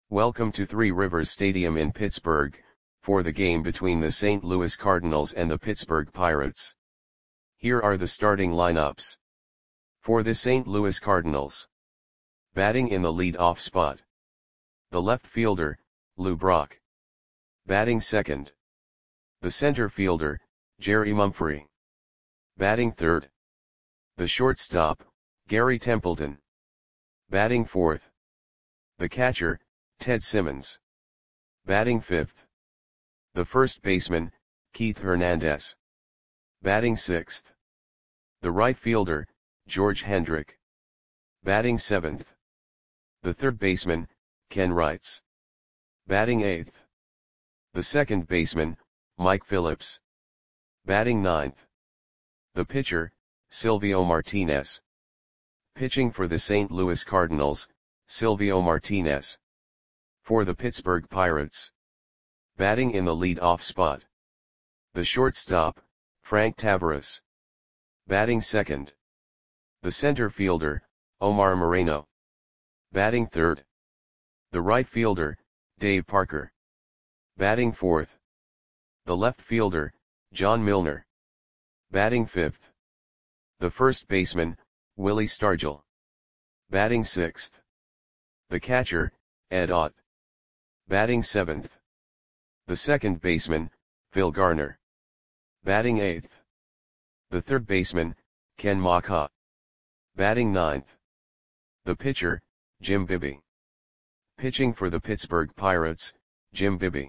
Welcome to Three Rivers Stadium in Pittsburgh, for the game between the St. Louis Cardinals and the Pittsburgh Pirates. Here are the starting lineups. For the St. Louis Cardinals. Batting in the lead-off spot. The left fielder, Lou Brock. Batting second. The center fielder, Jerry Mumphrey. Batting third. The shortstop, Gary Templeton. Batting fourth. The catcher, Ted Simmons. Batting fifth. The first baseman, Keith Hernandez. Batting sixth. The right fielder, George Hendrick. Batting seventh. The third baseman, Ken Wrights. Batting eighth. The second baseman, Mike Phillips. Batting ninth. The pitcher, Silvio Martinez. Pitching for the St. Louis Cardinals, Silvio Martinez. For the Pittsburgh Pirates. Batting in the lead-off spot. The shortstop, Frank Taveras. Batting second. The center fielder, Omar Moreno. Batting third. The right fielder, Dave Parker. Batting fourth. The left fielder, John Milner. Batting fifth. The first baseman, Willie Stargell. Batting sixth. The catcher, Ed Ott. Batting seventh. The second baseman, Phil Garner. Batting eighth. The third baseman, Ken Macha. Batting ninth. The pitcher, Jim Bibby. Pitching for the Pittsburgh Pirates, Jim Bibby.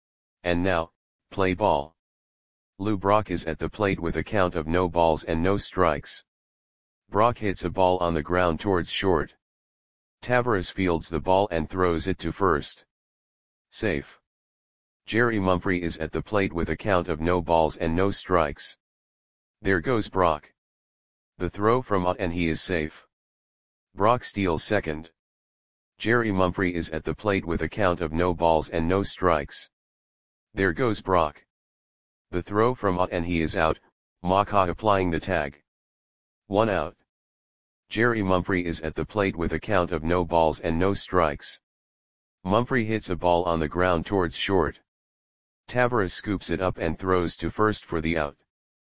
And now, play ball. Lou Brock is at the plate with a count of no balls and no strikes. Brock hits a ball on the ground towards short. Taveras fields the ball and throws it to first. Safe. Jerry Mumphrey is at the plate with a count of no balls and no strikes. There goes Brock. The throw from Ott and he is safe. Brock steals second. Jerry Mumphrey is at the plate with a count of no balls and no strikes. There goes Brock. The throw from Ott and he is out, Macha applying the tag. 1 out. Jerry Mumphrey is at the plate with a count of no balls and no strikes. Mumphrey hits a ball on the ground towards short. Taveras scoops it up and throws to first for the out.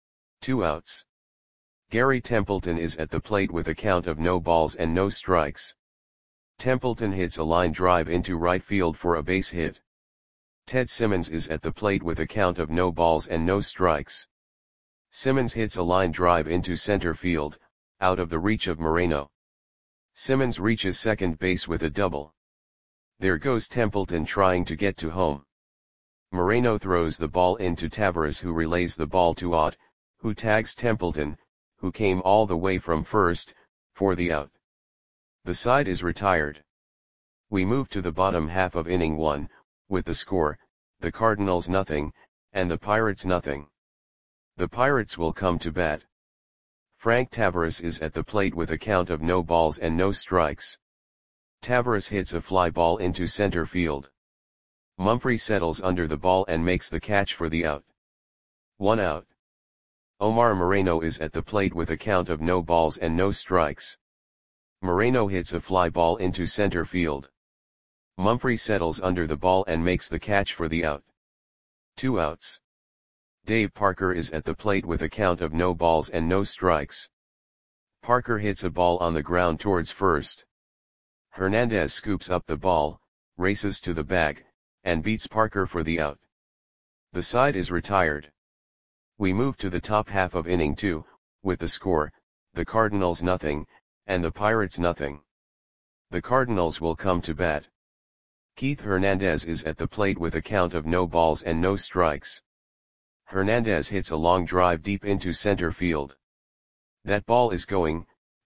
2 outs. Gary Templeton is at the plate with a count of no balls and no strikes. Templeton hits a line drive into right field for a base hit. Ted Simmons is at the plate with a count of no balls and no strikes. Simmons hits a line drive into center field, out of the reach of Moreno. Simmons reaches second base with a double. There goes Templeton trying to get to home. Moreno throws the ball into Taveras, who relays the ball to Ott, who tags Templeton, who came all the way from first, for the out. The side is retired. We move to the bottom half of inning 1, with the score, the Cardinals nothing, and the Pirates nothing. The Pirates will come to bat. Frank Taveras is at the plate with a count of no balls and no strikes. Taveras hits a fly ball into center field. Mumphrey settles under the ball and makes the catch for the out. 1 out. Omar Moreno is at the plate with a count of no balls and no strikes. Moreno hits a fly ball into center field. Mumphrey settles under the ball and makes the catch for the out. 2 outs. Dave Parker is at the plate with a count of no balls and no strikes. Parker hits a ball on the ground towards first. Hernandez scoops up the ball, races to the bag, and beats Parker for the out. The side is retired. We move to the top half of inning 2, with the score, the Cardinals nothing, and the Pirates nothing. The Cardinals will come to bat. Keith Hernandez is at the plate with a count of no balls and no strikes. Hernandez hits a long drive deep into center field. That ball is going,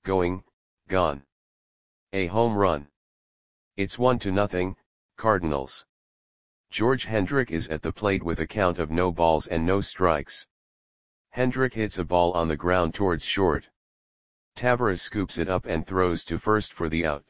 gone. A home run. It's 1-0, Cardinals. George Hendrick is at the plate with a count of no balls and no strikes. Hendrick hits a ball on the ground towards short. Taveras scoops it up and throws to first for the out.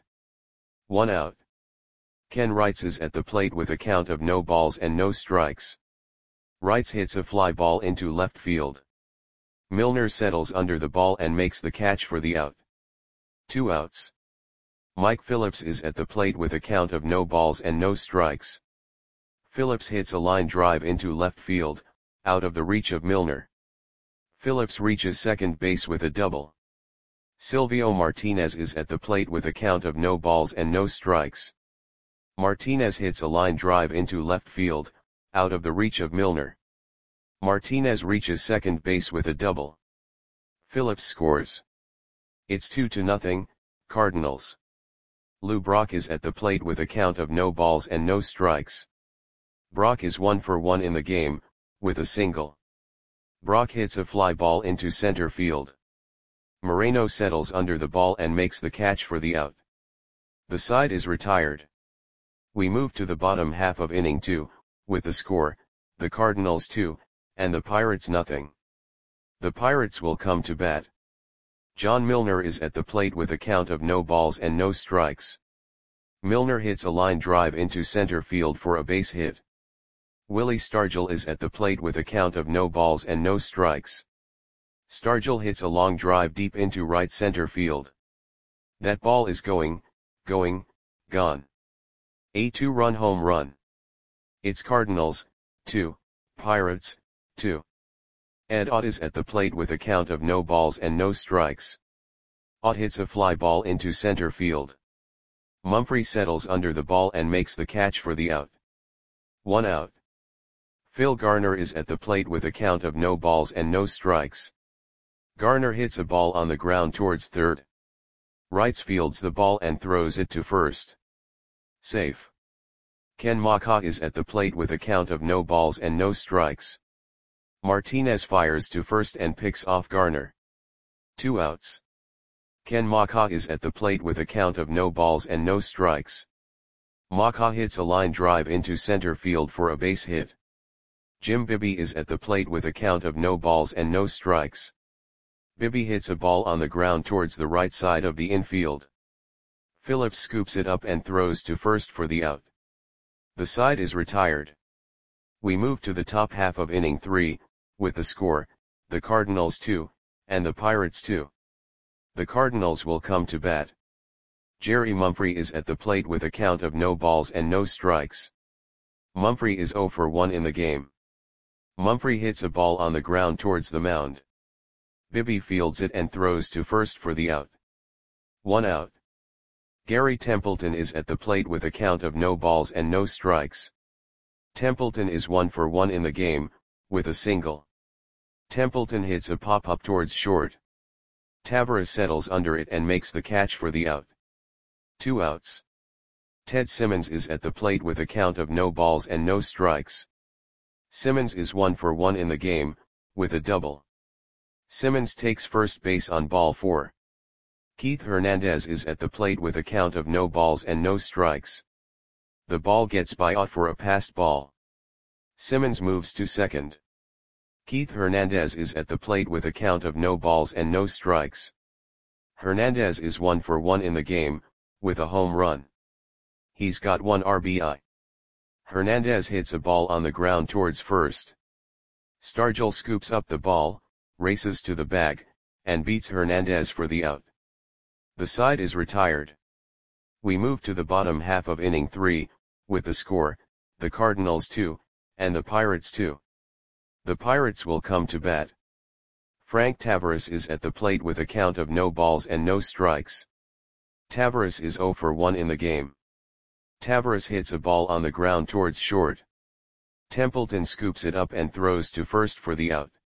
1 out. Ken Wrights is at the plate with a count of no balls and no strikes. Wrights hits a fly ball into left field. Milner settles under the ball and makes the catch for the out. 2 outs. Mike Phillips is at the plate with a count of no balls and no strikes. Phillips hits a line drive into left field, out of the reach of Milner. Phillips reaches second base with a double. Silvio Martinez is at the plate with a count of no balls and no strikes. Martinez hits a line drive into left field, out of the reach of Milner. Martinez reaches second base with a double. Phillips scores. It's 2-0, Cardinals. Lou Brock is at the plate with a count of no balls and no strikes. Brock is 1 for 1 in the game, with a single. Brock hits a fly ball into center field. Moreno settles under the ball and makes the catch for the out. The side is retired. We move to the bottom half of inning 2, with the score, the Cardinals 2, and the Pirates nothing. The Pirates will come to bat. John Milner is at the plate with a count of no balls and no strikes. Milner hits a line drive into center field for a base hit. Willie Stargell is at the plate with a count of no balls and no strikes. Stargell hits a long drive deep into right center field. That ball is gone. A 2-run home run. It's Cardinals, 2, Pirates, 2. Ed Ott is at the plate with a count of no balls and no strikes. Ott hits a fly ball into center field. Mumphrey settles under the ball and makes the catch for the out. 1 out. Phil Garner is at the plate with a count of no balls and no strikes. Garner hits a ball on the ground towards third. Wrights fields the ball and throws it to first. Safe. Ken Macha is at the plate with a count of no balls and no strikes. Martinez fires to first and picks off Garner. 2 outs. Ken Macha is at the plate with a count of no balls and no strikes. Macha hits a line drive into center field for a base hit. Jim Bibby is at the plate with a count of no balls and no strikes. Bibby hits a ball on the ground towards the right side of the infield. Phillips scoops it up and throws to first for the out. The side is retired. We move to the top half of inning 3, with the score, the Cardinals 2, and the Pirates 2. The Cardinals will come to bat. Jerry Mumphrey is at the plate with a count of no balls and no strikes. Mumphrey is 0 for 1 in the game. Mumphrey hits a ball on the ground towards the mound. Bibby fields it and throws to first for the out. 1 out. Gary Templeton is at the plate with a count of no balls and no strikes. Templeton is 1 for 1 in the game, with a single. Templeton hits a pop-up towards short. Tavares settles under it and makes the catch for the out. 2 outs. Ted Simmons is at the plate with a count of no balls and no strikes. Simmons is 1 for 1 in the game, with a double. Simmons takes first base on ball 4. Keith Hernandez is at the plate with a count of no balls and no strikes. The ball gets by Ott for a passed ball. Simmons moves to second. Keith Hernandez is at the plate with a count of no balls and no strikes. Hernandez is 1 for 1 in the game, with a home run. He's got 1 RBI. Hernandez hits a ball on the ground towards first. Stargell scoops up the ball, races to the bag, and beats Hernandez for the out. The side is retired. We move to the bottom half of inning 3, with the score, the Cardinals 2, and the Pirates 2. The Pirates will come to bat. Frank Tavares is at the plate with a count of no balls and no strikes. Tavares is 0 for 1 in the game. Tavares hits a ball on the ground towards short. Templeton scoops it up and throws to first for the out.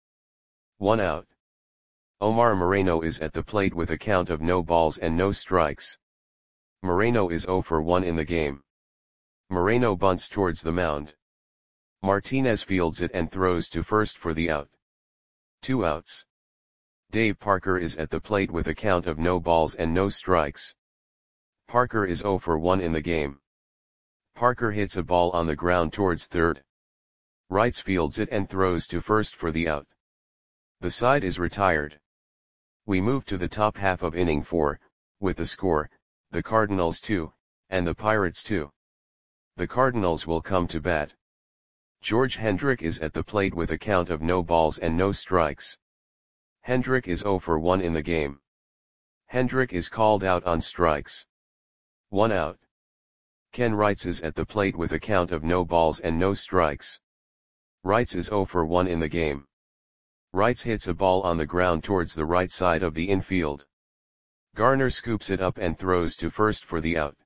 1 out. Omar Moreno is at the plate with a count of no balls and no strikes. Moreno is 0 for 1 in the game. Moreno bunts towards the mound. Martinez fields it and throws to first for the out. 2 outs. Dave Parker is at the plate with a count of no balls and no strikes. Parker is 0 for 1 in the game. Parker hits a ball on the ground towards third. Wrights fields it and throws to first for the out. The side is retired. We move to the top half of inning 4, with the score, the Cardinals 2, and the Pirates 2. The Cardinals will come to bat. George Hendrick is at the plate with a count of no balls and no strikes. Hendrick is 0 for 1 in the game. Hendrick is called out on strikes. 1 out. Ken Wrights is at the plate with a count of no balls and no strikes. Wrights is 0 for 1 in the game. Wrights hits a ball on the ground towards the right side of the infield. Garner scoops it up and throws to first for the out.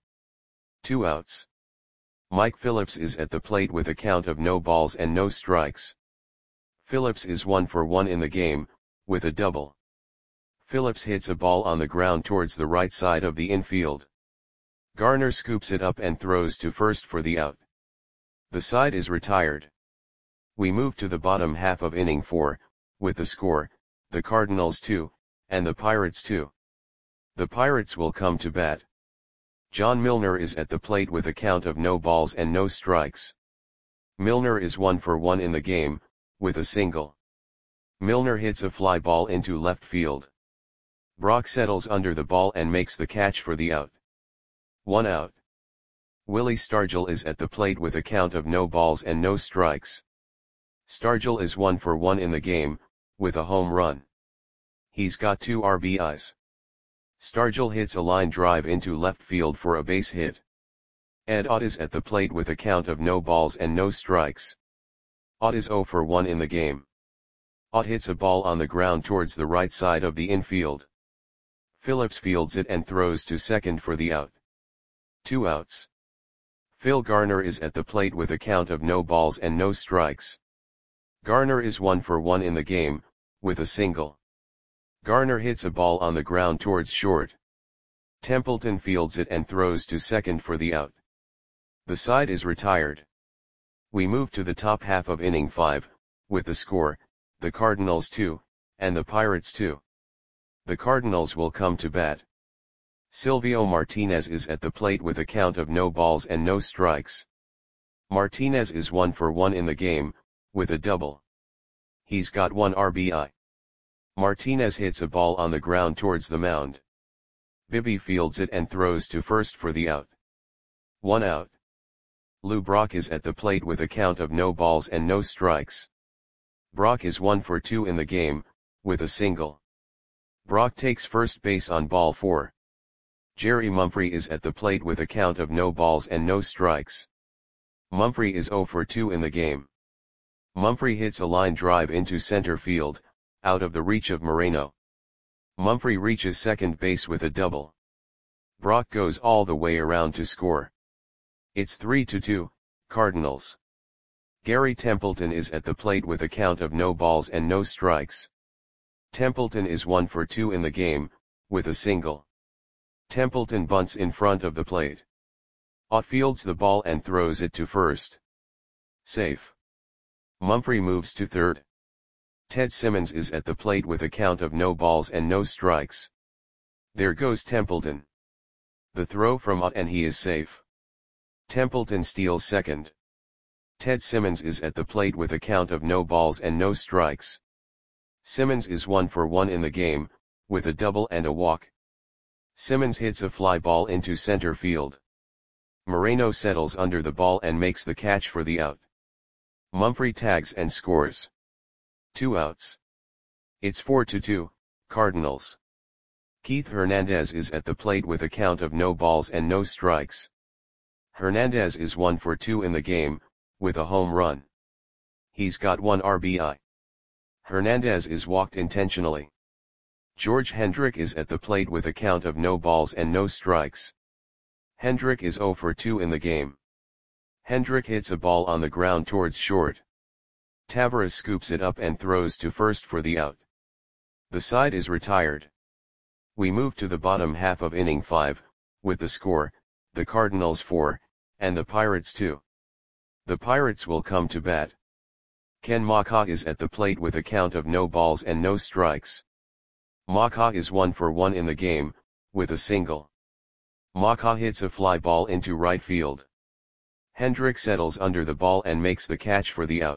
2 outs. Mike Phillips is at the plate with a count of no balls and no strikes. Phillips is 1 for 1 in the game, with a double. Phillips hits a ball on the ground towards the right side of the infield. Garner scoops it up and throws to first for the out. The side is retired. We move to the bottom half of inning 4, with the score, the Cardinals 2, and the Pirates 2. The Pirates will come to bat. John Milner is at the plate with a count of no balls and no strikes. Milner is 1 for 1 in the game, with a single. Milner hits a fly ball into left field. Brock settles under the ball and makes the catch for the out. 1 out. Willie Stargell is at the plate with a count of no balls and no strikes. Stargell is 1 for 1 in the game, with a home run. He's got 2 RBIs. Stargell hits a line drive into left field for a base hit. Ed Ott is at the plate with a count of no balls and no strikes. Ott is 0 for 1 in the game. Ott hits a ball on the ground towards the right side of the infield. Phillips fields it and throws to second for the out. 2 outs. Phil Garner is at the plate with a count of no balls and no strikes. Garner is 1 for 1 in the game, with a single. Garner hits a ball on the ground towards short. Templeton fields it and throws to second for the out. The side is retired. We move to the top half of inning 5, with the score, the Cardinals 2, and the Pirates 2. The Cardinals will come to bat. Silvio Martinez is at the plate with a count of no balls and no strikes. Martinez is 1 for 1 in the game, with a double. He's got 1 RBI. Martinez hits a ball on the ground towards the mound. Bibby fields it and throws to first for the out. 1 out. Lou Brock is at the plate with a count of no balls and no strikes. Brock is 1 for 2 in the game, with a single. Brock takes first base on ball 4. Jerry Mumphrey is at the plate with a count of no balls and no strikes. Mumphrey is 0 for 2 in the game. Mumphrey hits a line drive into center field, out of the reach of Moreno. Mumphrey reaches second base with a double. Brock goes all the way around to score. It's 3-2, Cardinals. Gary Templeton is at the plate with a count of no balls and no strikes. Templeton is 1 for 2 in the game, with a single. Templeton bunts in front of the plate. Ott fields the ball and throws it to first. Safe. Mumphrey moves to third. Ted Simmons is at the plate with a count of no balls and no strikes. There goes Templeton. The throw from Ott and he is safe. Templeton steals second. Ted Simmons is at the plate with a count of no balls and no strikes. Simmons is 1 for 1 in the game, with a double and a walk. Simmons hits a fly ball into center field. Moreno settles under the ball and makes the catch for the out. Mumphrey tags and scores. 2 outs. It's 4-2, Cardinals. Keith Hernandez is at the plate with a count of no balls and no strikes. Hernandez is 1 for 2 in the game, with a home run. He's got 1 RBI. Hernandez is walked intentionally. George Hendrick is at the plate with a count of no balls and no strikes. Hendrick is 0 for 2 in the game. Hendrick hits a ball on the ground towards short. Tavares scoops it up and throws to first for the out. The side is retired. We move to the bottom half of inning 5, with the score, the Cardinals 4, and the Pirates 2. The Pirates will come to bat. Ken Macha is at the plate with a count of no balls and no strikes. Macha is 1 for 1 in the game, with a single. Macha hits a fly ball into right field. Hendrick settles under the ball and makes the catch for the out.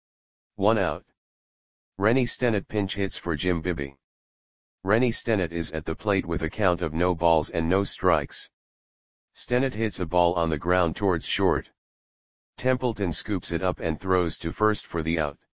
1 out. Rennie Stennett pinch hits for Jim Bibby. Rennie Stennett is at the plate with a count of no balls and no strikes. Stennett hits a ball on the ground towards short. Templeton scoops it up and throws to first for the out.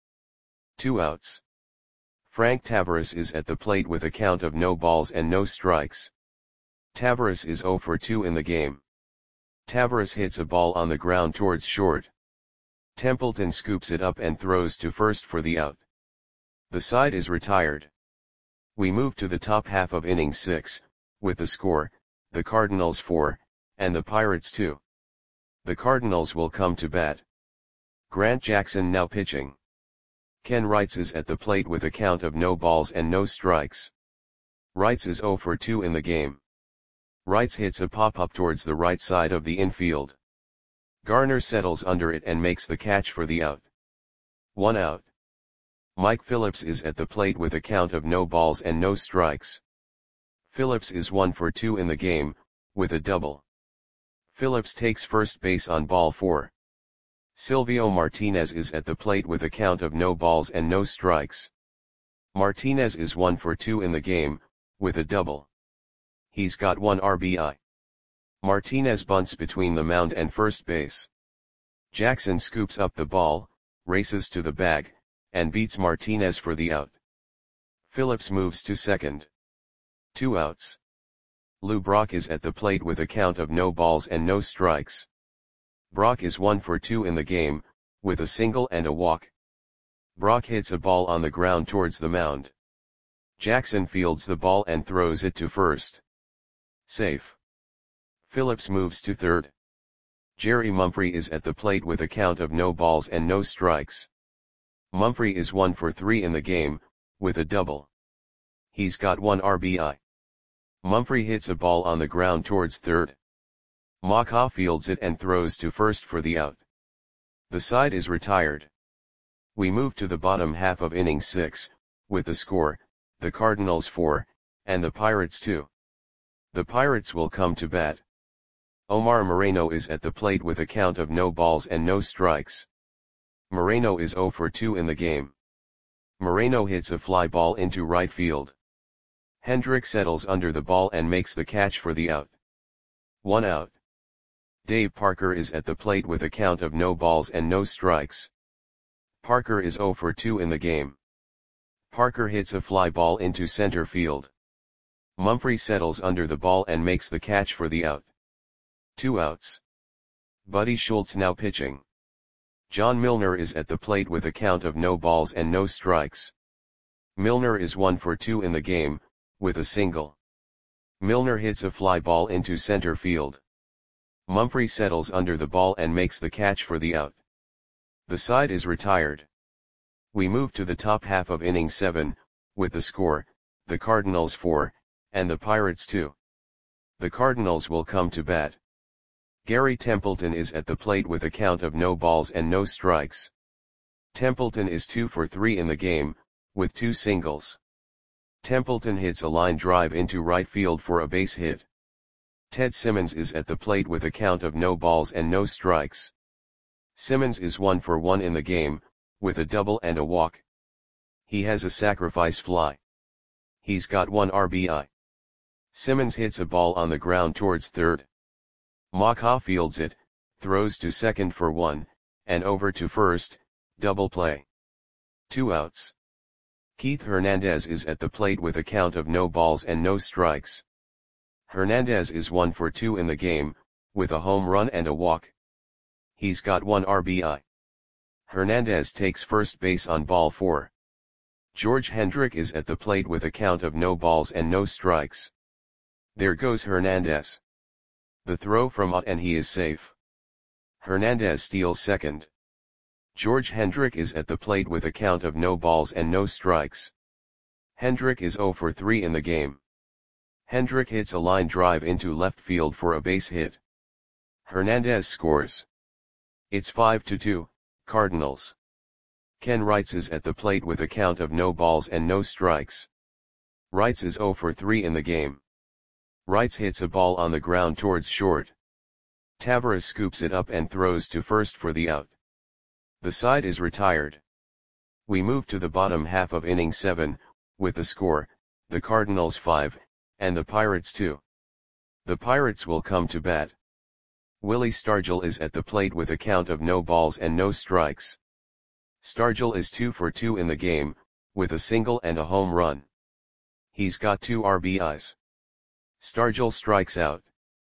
2 outs. Frank Tavares is at the plate with a count of no balls and no strikes. Tavares is 0 for 2 in the game. Tavares hits a ball on the ground towards short. Templeton scoops it up and throws to first for the out. The side is retired. We move to the top half of inning 6, with the score, the Cardinals 4, and the Pirates 2. The Cardinals will come to bat. Grant Jackson now pitching. Ken Wrights is at the plate with a count of no balls and no strikes. Wrights is 0 for 2 in the game. Wrights hits a pop-up towards the right side of the infield. Garner settles under it and makes the catch for the out. 1 out. Mike Phillips is at the plate with a count of no balls and no strikes. Phillips is 1 for 2 in the game, with a double. Phillips takes first base on ball 4. Silvio Martinez is at the plate with a count of no balls and no strikes. Martinez is 1 for 2 in the game, with a double. He's got 1 RBI. Martinez bunts between the mound and first base. Jackson scoops up the ball, races to the bag, and beats Martinez for the out. Phillips moves to second. 2 outs. Lou Brock is at the plate with a count of no balls and no strikes. Brock is 1 for 2 in the game, with a single and a walk. Brock hits a ball on the ground towards the mound. Jackson fields the ball and throws it to first. Safe. Phillips moves to third. Jerry Mumphrey is at the plate with a count of no balls and no strikes. Mumphrey is 1 for 3 in the game, with a double. He's got 1 RBI. Mumphrey hits a ball on the ground towards third. Maka fields it and throws to first for the out. The side is retired. We move to the bottom half of inning 6, with the score, the Cardinals 4, and the Pirates 2. The Pirates will come to bat. Omar Moreno is at the plate with a count of no balls and no strikes. Moreno is 0 for 2 in the game. Moreno hits a fly ball into right field. Hendrick settles under the ball and makes the catch for the out. 1 out. Dave Parker is at the plate with a count of no balls and no strikes. Parker is 0 for 2 in the game. Parker hits a fly ball into center field. Mumphrey settles under the ball and makes the catch for the out. 2 outs. Buddy Schultz now pitching. John Milner is at the plate with a count of no balls and no strikes. Milner is 1 for 2 in the game, with a single. Milner hits a fly ball into center field. Mumphrey settles under the ball and makes the catch for the out. The side is retired. We move to the top half of inning 7, with the score, the Cardinals 4, and the Pirates 2. The Cardinals will come to bat. Gary Templeton is at the plate with a count of no balls and no strikes. Templeton is 2 for 3 in the game, with 2 singles. Templeton hits a line drive into right field for a base hit. Ted Simmons is at the plate with a count of no balls and no strikes. Simmons is 1 for 1 in the game, with a double and a walk. He has a sacrifice fly. He's got 1 RBI. Simmons hits a ball on the ground towards third. Maka fields it, throws to second for 1, and over to first, double play. 2 outs. Keith Hernandez is at the plate with a count of no balls and no strikes. Hernandez is 1 for 2 in the game, with a home run and a walk. He's got 1 RBI. Hernandez takes first base on ball 4. George Hendrick is at the plate with a count of no balls and no strikes. There goes Hernandez. The throw from out and he is safe. Hernandez steals second. George Hendrick is at the plate with a count of no balls and no strikes. Hendrick is 0 for 3 in the game. Hendrick hits a line drive into left field for a base hit. Hernandez scores. It's 5-2, Cardinals. Ken Wrights is at the plate with a count of no balls and no strikes. Wrights is 0 for 3 in the game. Wrights hits a ball on the ground towards short. Tavares scoops it up and throws to first for the out. The side is retired. We move to the bottom half of inning 7, with the score, the Cardinals 5, and the Pirates 2. The Pirates will come to bat. Willie Stargell is at the plate with a count of no balls and no strikes. Stargell is 2 for 2 in the game, with a single and a home run. He's got 2 RBIs. Stargell strikes out.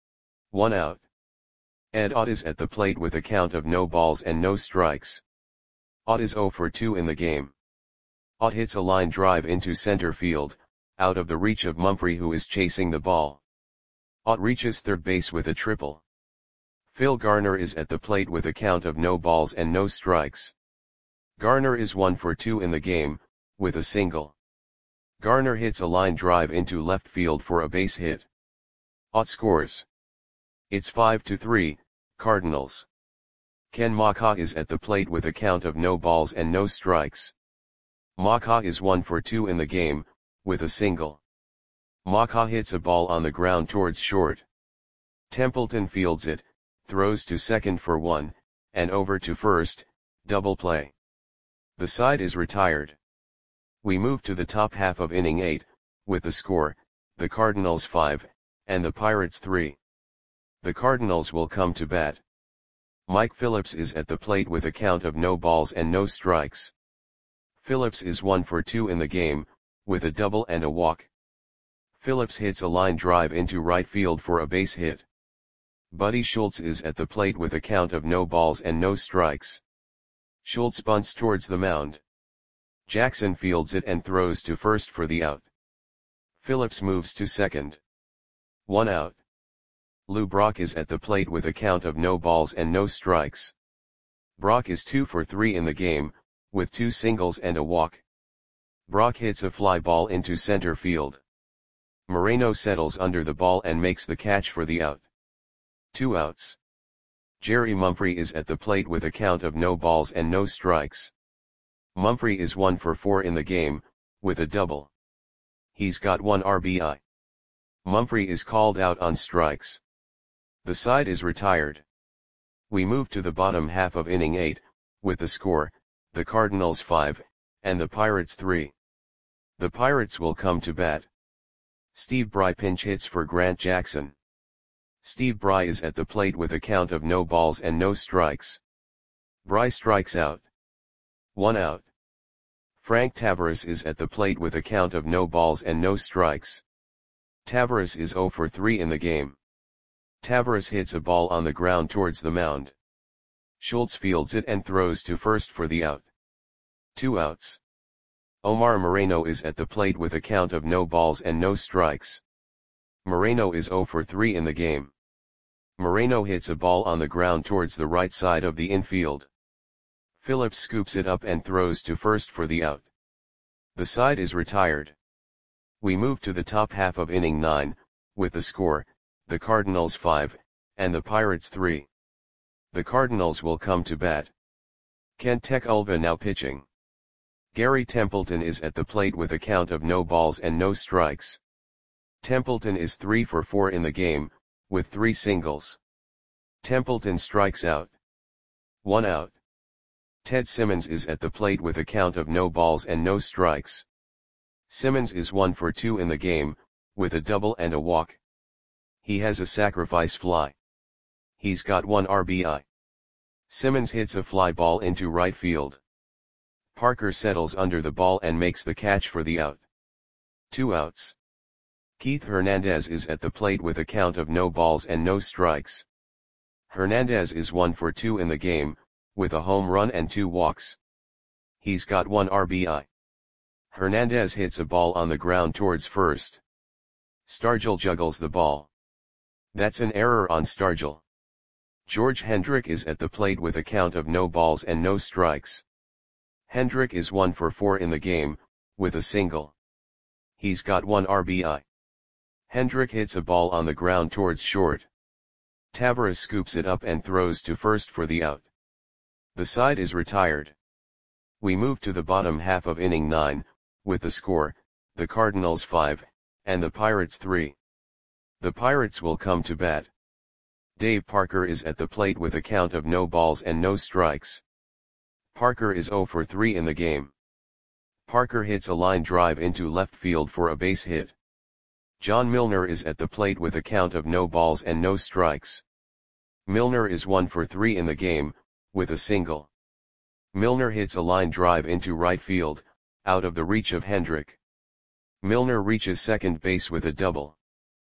1 out. Ed Ott is at the plate with a count of no balls and no strikes. Ott is 0 for 2 in the game. Ott hits a line drive into center field, out of the reach of Mumphrey, who is chasing the ball. Ott reaches third base with a triple. Phil Garner is at the plate with a count of no balls and no strikes. Garner is 1 for 2 in the game, with a single. Garner hits a line drive into left field for a base hit. Ott scores. It's 5-3, Cardinals. Ken Macha is at the plate with a count of no balls and no strikes. Macha is 1 for 2 in the game, with a single. Macha hits a ball on the ground towards short. Templeton fields it, throws to second for 1, and over to first, double play. The side is retired. We move to the top half of inning 8, with the score, the Cardinals 5, and the Pirates 3. The Cardinals will come to bat. Mike Phillips is at the plate with a count of no balls and no strikes. Phillips is 1 for 2 in the game, with a double and a walk. Phillips hits a line drive into right field for a base hit. Buddy Schultz is at the plate with a count of no balls and no strikes. Schultz bunts towards the mound. Jackson fields it and throws to first for the out. Phillips moves to second. 1 out. Lou Brock is at the plate with a count of no balls and no strikes. Brock is 2 for 3 in the game, with 2 singles and a walk. Brock hits a fly ball into center field. Moreno settles under the ball and makes the catch for the out. 2 outs. Jerry Mumphrey is at the plate with a count of no balls and no strikes. Mumphrey is 1 for 4 in the game, with a double. He's got 1 RBI. Mumphrey is called out on strikes. The side is retired. We move to the bottom half of inning 8, with the score, the Cardinals 5, and the Pirates 3. The Pirates will come to bat. Steve Bry pinch hits for Grant Jackson. Steve Bry is at the plate with a count of no balls and no strikes. Bry strikes out. 1 out. Frank Tavares is at the plate with a count of no balls and no strikes. Tavares is 0 for 3 in the game. Tavares hits a ball on the ground towards the mound. Schultz fields it and throws to first for the out. 2 outs. Omar Moreno is at the plate with a count of no balls and no strikes. Moreno is 0 for 3 in the game. Moreno hits a ball on the ground towards the right side of the infield. Phillips scoops it up and throws to first for the out. The side is retired. We move to the top half of inning 9, with the score, the Cardinals 5, and the Pirates 3. The Cardinals will come to bat. Kent Tekulve now pitching. Gary Templeton is at the plate with a count of no balls and no strikes. Templeton is 3 for 4 in the game, with 3 singles. Templeton strikes out. 1 out. Ted Simmons is at the plate with a count of no balls and no strikes. Simmons is 1 for 2 in the game, with a double and a walk. He has a sacrifice fly. He's got 1 RBI. Simmons hits a fly ball into right field. Parker settles under the ball and makes the catch for the out. 2 outs. Keith Hernandez is at the plate with a count of no balls and no strikes. Hernandez is 1 for 2 in the game, with a home run and 2 walks. He's got 1 RBI. Hernandez hits a ball on the ground towards first. Stargell juggles the ball. That's an error on Stargell. George Hendrick is at the plate with a count of no balls and no strikes. Hendrick is 1 for 4 in the game, with a single. He's got 1 RBI. Hendrick hits a ball on the ground towards short. Tavares scoops it up and throws to first for the out. The side is retired. We move to the bottom half of inning 9, with the score, the Cardinals 5, and the Pirates 3. The Pirates will come to bat. Dave Parker is at the plate with a count of no balls and no strikes. Parker is 0 for 3 in the game. Parker hits a line drive into left field for a base hit. John Milner is at the plate with a count of no balls and no strikes. Milner is 1 for 3 in the game, with a single. Milner hits a line drive into right field, out of the reach of Hendrick. Milner reaches second base with a double.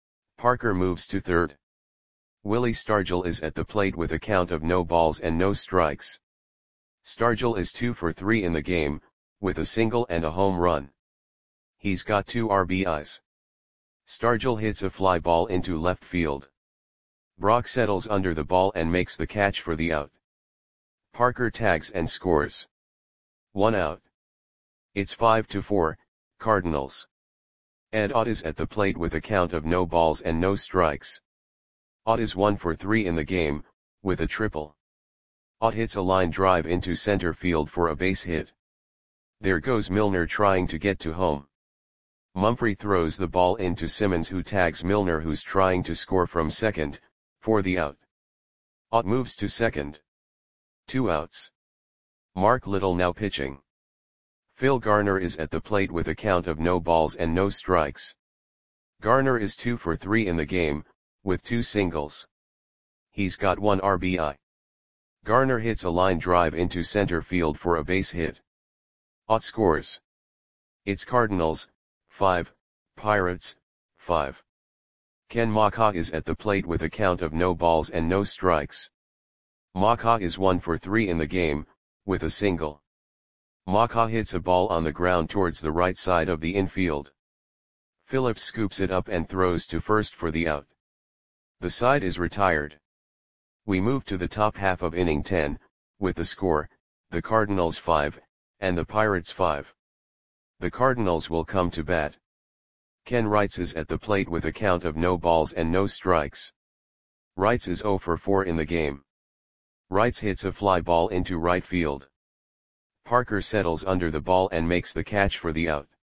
Parker moves to third. Willie Stargell is at the plate with a count of no balls and no strikes. Stargell is 2 for 3 in the game, with a single and a home run. He's got 2 RBIs. Stargell hits a fly ball into left field. Brock settles under the ball and makes the catch for the out. Parker tags and scores. 1 out. It's 5-4, Cardinals. Ed Ott is at the plate with a count of no balls and no strikes. Ott is 1 for 3 in the game, with a triple. Ott hits a line drive into center field for a base hit. There goes Milner trying to get to home. Mumphrey throws the ball into Simmons, who tags Milner, who's trying to score from second, for the out. Ott moves to second. 2 outs. Mark Little now pitching. Phil Garner is at the plate with a count of no balls and no strikes. Garner is 2 for 3 in the game, with 2 singles. He's got 1 RBI. Garner hits a line drive into center field for a base hit. Ott scores. It's Cardinals, 5, Pirates, 5. Ken Macha is at the plate with a count of no balls and no strikes. Macha is 1 for 3 in the game, with a single. Macha hits a ball on the ground towards the right side of the infield. Phillips scoops it up and throws to first for the out. The side is retired. We move to the top half of inning 10, with the score, the Cardinals 5, and the Pirates 5. The Cardinals will come to bat. Ken Wrights is at the plate with a count of no balls and no strikes. Wrights is 0 for 4 in the game. Wrights hits a fly ball into right field. Parker settles under the ball and makes the catch for the out.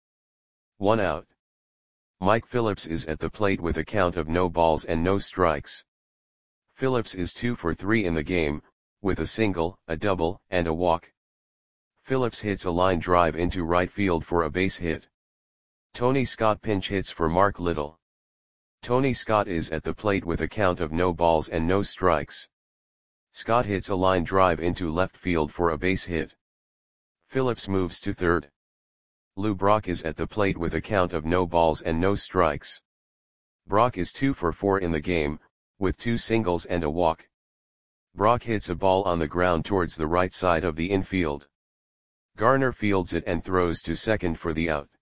1 out. Mike Phillips is at the plate with a count of no balls and no strikes. Phillips is 2 for 3 in the game, with a single, a double, and a walk. Phillips hits a line drive into right field for a base hit. Tony Scott pinch hits for Mark Little. Tony Scott is at the plate with a count of no balls and no strikes. Scott hits a line drive into left field for a base hit. Phillips moves to third. Lou Brock is at the plate with a count of no balls and no strikes. Brock is 2 for 4 in the game, with 2 singles and a walk. Brock hits a ball on the ground towards the right side of the infield. Garner fields it and throws to second for the out.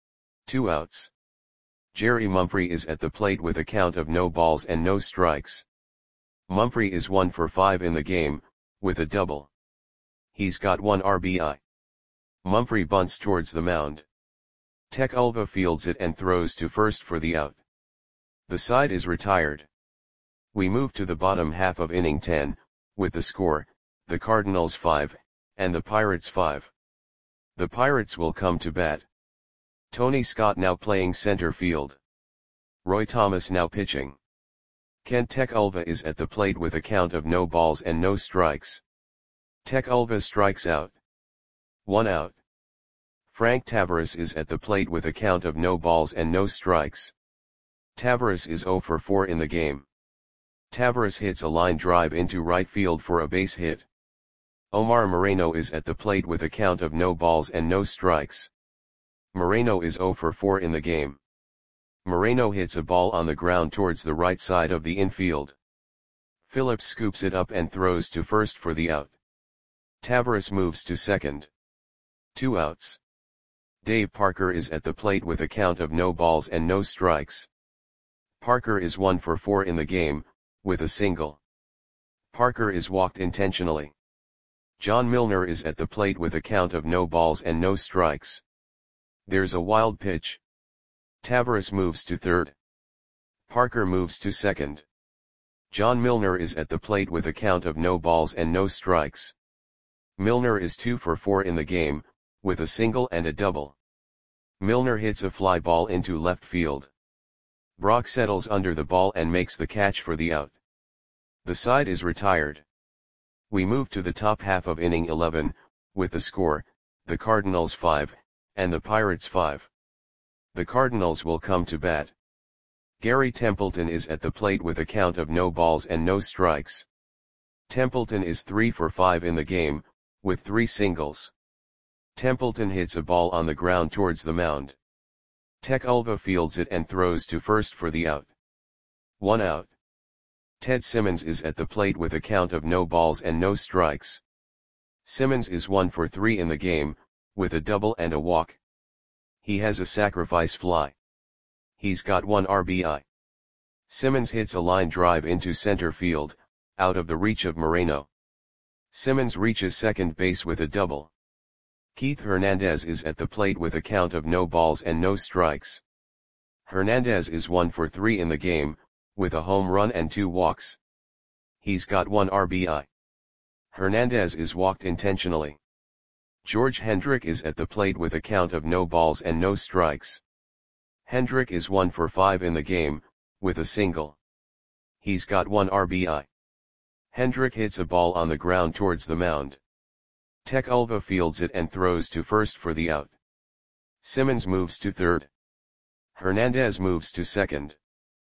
2 outs. Jerry Mumphrey is at the plate with a count of no balls and no strikes. Mumphrey is 1 for 5 in the game, with a double. He's got 1 RBI. Mumphrey bunts towards the mound. Tech Ulva fields it and throws to first for the out. The side is retired. We move to the bottom half of inning 10, with the score, the Cardinals 5, and the Pirates 5. The Pirates will come to bat. Tony Scott now playing center field. Roy Thomas now pitching. Kent Tech Ulva is at the plate with a count of no balls and no strikes. Tech Ulva strikes out. 1 out. Frank Tavares is at the plate with a count of no balls and no strikes. Tavares is 0 for 4 in the game. Tavares hits a line drive into right field for a base hit. Omar Moreno is at the plate with a count of no balls and no strikes. Moreno is 0 for 4 in the game. Moreno hits a ball on the ground towards the right side of the infield. Phillips scoops it up and throws to first for the out. Tavares moves to second. 2 outs. Dave Parker is at the plate with a count of no balls and no strikes. Parker is 1 for 4 in the game, with a single. Parker is walked intentionally. John Milner is at the plate with a count of no balls and no strikes. There's a wild pitch. Tavares moves to third. Parker moves to second. John Milner is at the plate with a count of no balls and no strikes. Milner is 2 for 4 in the game, with a single and a double. Milner hits a fly ball into left field. Brock settles under the ball and makes the catch for the out. The side is retired. We move to the top half of inning 11, with the score, the Cardinals 5, and the Pirates 5. The Cardinals will come to bat. Gary Templeton is at the plate with a count of no balls and no strikes. Templeton is 3 for 5 in the game, with 3 singles. Templeton hits a ball on the ground towards the mound. Tech Ulva fields it and throws to first for the out. 1 out. Ted Simmons is at the plate with a count of no balls and no strikes. Simmons is 1 for 3 in the game, with a double and a walk. He has a sacrifice fly. He's got 1 RBI. Simmons hits a line drive into center field, out of the reach of Moreno. Simmons reaches second base with a double. Keith Hernandez is at the plate with a count of no balls and no strikes. Hernandez is 1 for 3 in the game, with a home run and 2 walks. He's got 1 RBI. Hernandez is walked intentionally. George Hendrick is at the plate with a count of no balls and no strikes. Hendrick is 1 for 5 in the game, with a single. He's got 1 RBI. Hendrick hits a ball on the ground towards the mound. Tech Ulva fields it and throws to first for the out. Simmons moves to third. Hernandez moves to second.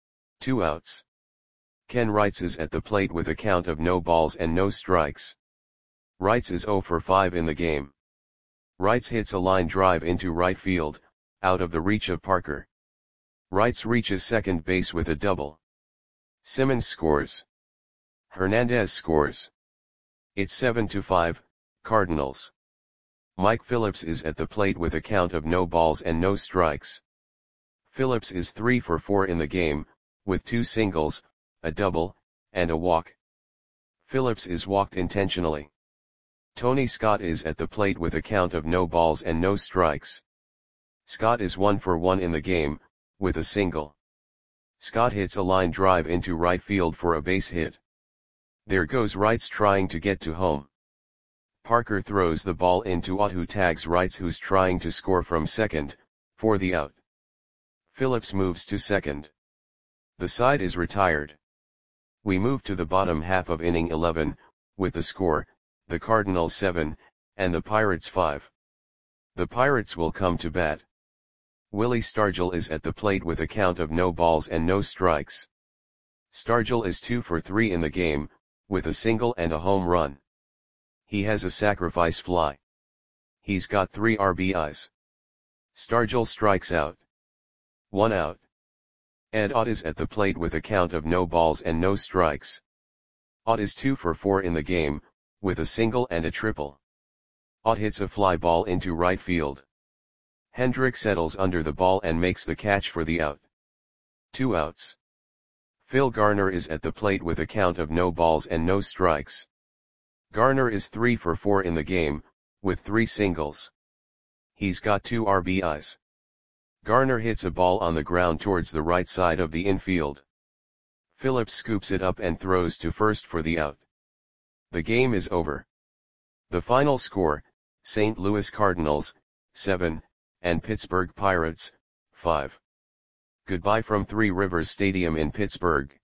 2 outs. Ken Wrights is at the plate with a count of no balls and no strikes. Wrights is 0 for 5 in the game. Wrights hits a line drive into right field, out of the reach of Parker. Wrights reaches second base with a double. Simmons scores. Hernandez scores. It's 7-5, Cardinals. Mike Phillips is at the plate with a count of no balls and no strikes. Phillips is 3 for 4 in the game, with 2 singles, a double, and a walk. Phillips is walked intentionally. Tony Scott is at the plate with a count of no balls and no strikes. Scott is 1 for 1 in the game, with a single. Scott hits a line drive into right field for a base hit. There goes Wrights trying to get to home. Parker throws the ball into Ott, who tags Wrights, who's trying to score from second, for the out. Phillips moves to second. The side is retired. We move to the bottom half of inning 11, with the score, the Cardinals 7, and the Pirates 5. The Pirates will come to bat. Willie Stargell is at the plate with a count of no balls and no strikes. Stargell is 2 for 3 in the game, with a single and a home run. He has a sacrifice fly. He's got 3 RBIs. Stargell strikes out. 1 out. Ed Ott is at the plate with a count of no balls and no strikes. Ott is 2 for 4 in the game, with a single and a triple. Ott hits a fly ball into right field. Hendrick settles under the ball and makes the catch for the out. 2 outs. Phil Garner is at the plate with a count of no balls and no strikes. Garner is 3 for 4 in the game, with 3 singles. He's got 2 RBIs. Garner hits a ball on the ground towards the right side of the infield. Phillips scoops it up and throws to first for the out. The game is over. The final score, St. Louis Cardinals, 7, and Pittsburgh Pirates, 5. Goodbye from Three Rivers Stadium in Pittsburgh.